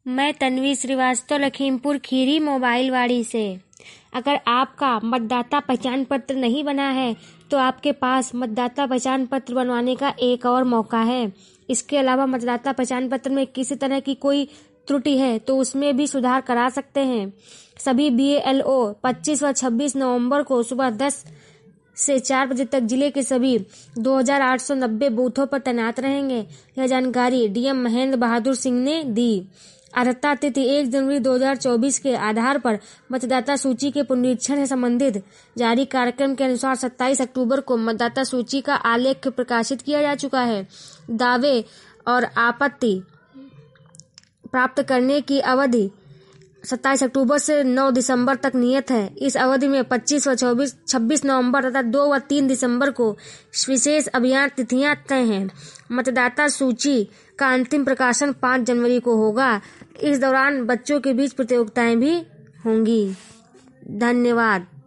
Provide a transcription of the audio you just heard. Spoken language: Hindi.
मैं तन्वी श्रीवास्तव, लखीमपुर खीरी, मोबाइल वाड़ी से। अगर आपका मतदाता पहचान पत्र नहीं बना है तो आपके पास मतदाता पहचान पत्र बनवाने का एक और मौका है। इसके अलावा मतदाता पहचान पत्र में किसी तरह की कोई त्रुटि है तो उसमें भी सुधार करा सकते हैं। सभी BALO 25 व 26 नवंबर को सुबह 10 से 4 बजे तक जिले के सभी 2890 बूथों पर तैनात रहेंगे। यह जानकारी DM महेंद्र बहादुर सिंह ने दी। अर्हता तिथि 1 जनवरी 2024 के आधार पर मतदाता सूची के पुनरीक्षण से संबंधित जारी कार्यक्रम के अनुसार 27 अक्टूबर को मतदाता सूची का आलेख प्रकाशित किया जा चुका है। दावे और आपत्ति प्राप्त करने की अवधि 27 अक्टूबर से 9 दिसंबर तक नियत है। इस अवधि में 25 व 26 नवंबर तथा 2 व 3 दिसंबर को विशेष अभियान तिथियां तय हैं। मतदाता सूची का अंतिम प्रकाशन 5 जनवरी को होगा। इस दौरान बच्चों के बीच प्रतियोगिताएं भी होंगी। धन्यवाद।